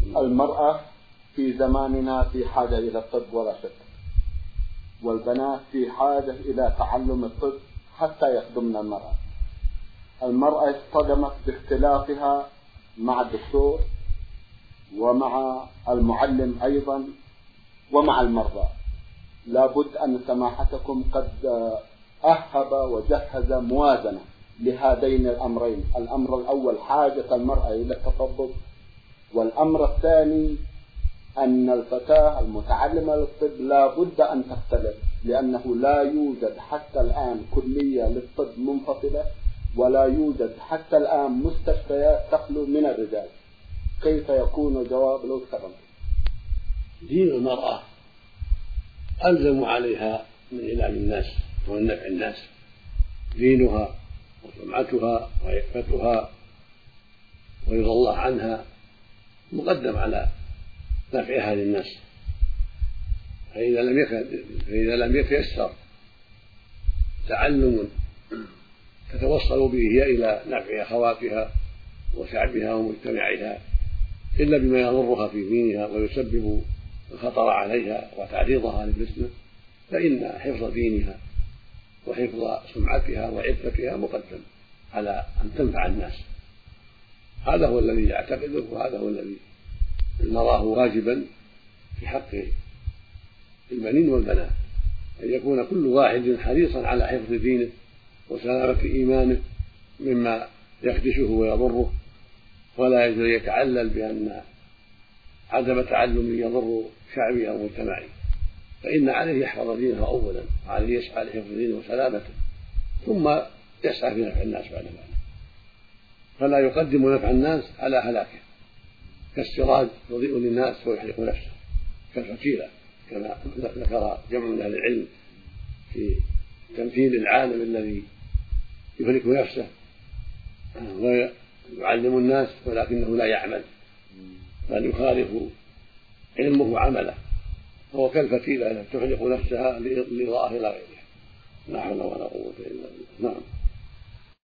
المرأة في زماننا في حاجة إلى الطب ولا شك، والبنات في حاجة إلى تعلم الطب حتى يخدمن المرأة. المرأة اصطدمت باختلافها مع الدكتور ومع المعلم أيضا ومع المرضى. لابد أن سماحتكم قد أهب وجهز موازنة لهذين الأمرين. الأمر الأول حاجة المرأة إلى التطبب، والأمر الثاني أن الفتاة المتعلمة للطب لابد أن تختلف، لأنه لا يوجد حتى الآن كلية للطب منفصلة، ولا يوجد حتى الآن مستشفيات تخلو من الرجال. كيف يكون الجواب لو تفضل؟ دين المرأة ألزم عليها من علاج الناس ومن نفع الناس، دينها وسمعتها وعفتها ورضا الله عنها مقدم على نفعها للناس. فإذا لم يتيسر تعلم تتوصل به هي إلى نفع أخواتها وشعبها ومجتمعها إلا بما يضرها في دينها ويسبب الخطر عليها وتعريضها للفتنة، فإن حفظ دينها وحفظ سمعتها وعفتها مقدم على أن تنفع الناس. هذا هو الذي يعتقده، وهذا هو الذي نراه واجبا في حق البنين والبنات، أن يكون كل واحد حريصا على حفظ دينه وسلامة إيمانه مما يخدشه ويضره، ولا يتعلل بأن عدم تعلم يضر شعبه أو مجتمعه، فإن عليه يحفظ دينه أولا، وعليه يسعى لحفظ دينه وسلامته، ثم يسعى في نفع الناس بعد ذلك. فلا يقدم نفع الناس على هلاكه، كالسراج يضيء للناس ويحرق نفسه، كالفتيلة كما ذكر جمع من أهل العلم في تمثيل العالم الذي يهلك نفسه ويعلم الناس ولكنه لا يعمل، بل يخالف علمه عمله، هو كالفتيلة التي تحرق نفسها لإضاءة إلى غيرها. لا حول ولا قوة إلا بالله. نعم.